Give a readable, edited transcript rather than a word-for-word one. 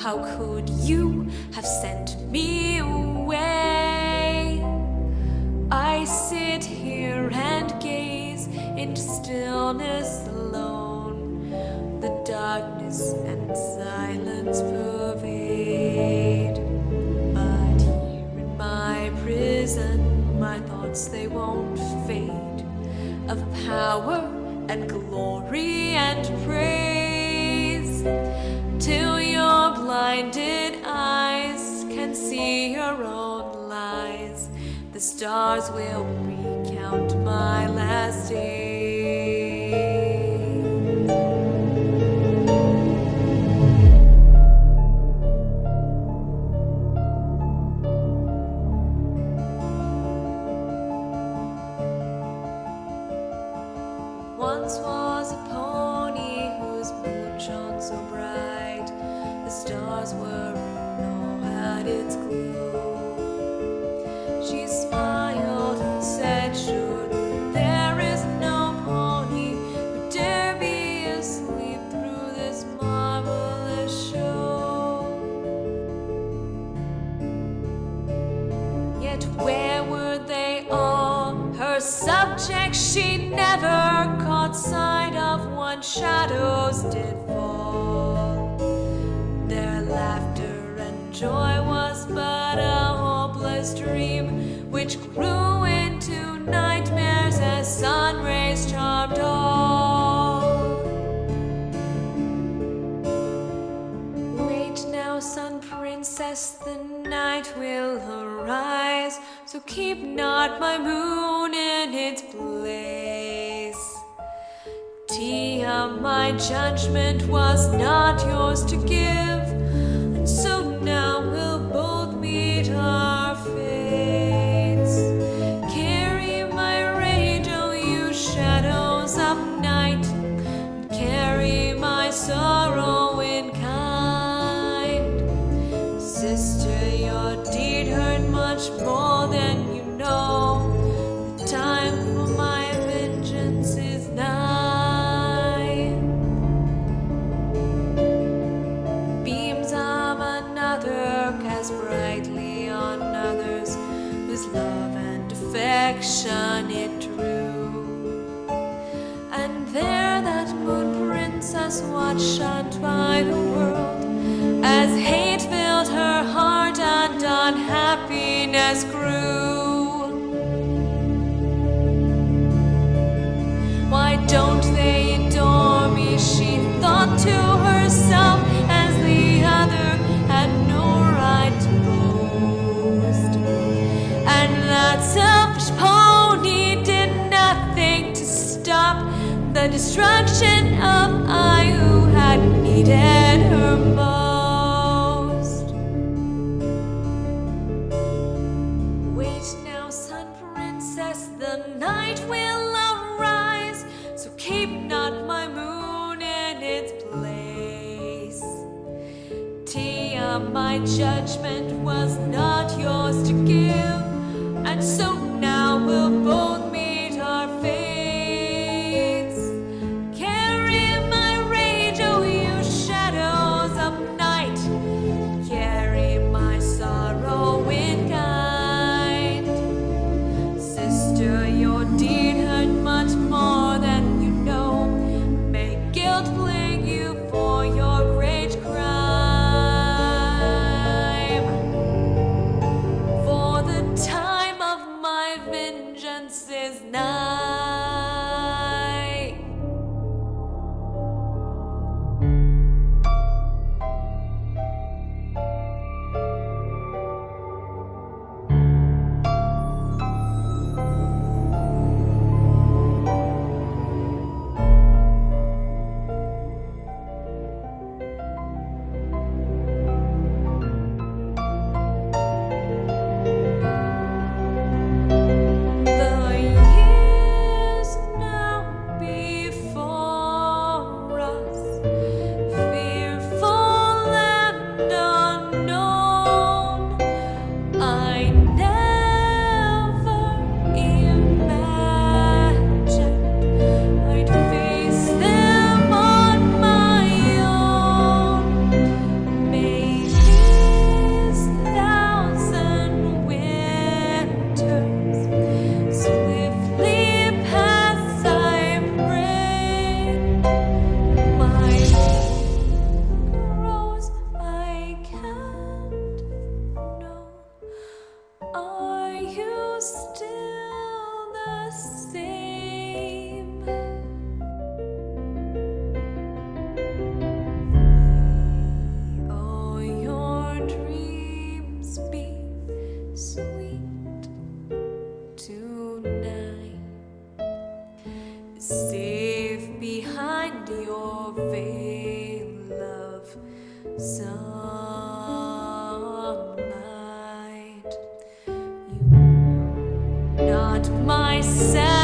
how could you have sent me away? I sit here and gaze into stillness alone. The darkness and silence pervade. But here in my prison, my thoughts they won't fade. Of power and glory and praise, till your blinded eyes can see your own lies. The stars will recount my last days. Once was a pony whose moon shone so bright, the stars were all at its glow. She smiled and said, surely there is no pony who dare be asleep through this marvelous show. Yet where were they all? Her subjects she never caught sight of. One shadows did fall. Their laughter and joy was but a hopeless dream, which grew into nightmares as sun rays charmed all. Wait now, sun princess, the night will arise, so keep not my moon in its place. Tia, my judgment was not yours to give, and so now we'll both meet our fates. Carry my rage, oh you shadows of night, and carry my sorrow in kind. Sister, your deed hurt much more than you know. The time for my vengeance is nigh. Beams of another cast brightly on others, whose love and affection it drew. And there that moon princess watched shunned by the world, as hate filled her heart and unhappiness grew. Why don't they adore me? She thought to herself, as the other had no right to boast. And that selfish pony did nothing to stop the destruction of I who had needed her most. Wait now, sun princess, the night will arise, so keep not my moon in its place. Tia, my judgment was not yours to give, and so now we'll both meet our fates. Carry my rage, oh you shadows of night, carry my sorrow in kind. Sister, your deed hurt much more than you know. May guilt plague you for your great crime. For the time of my vengeance is nigh. The years now safe behind your veil of sunlight. You know not myself.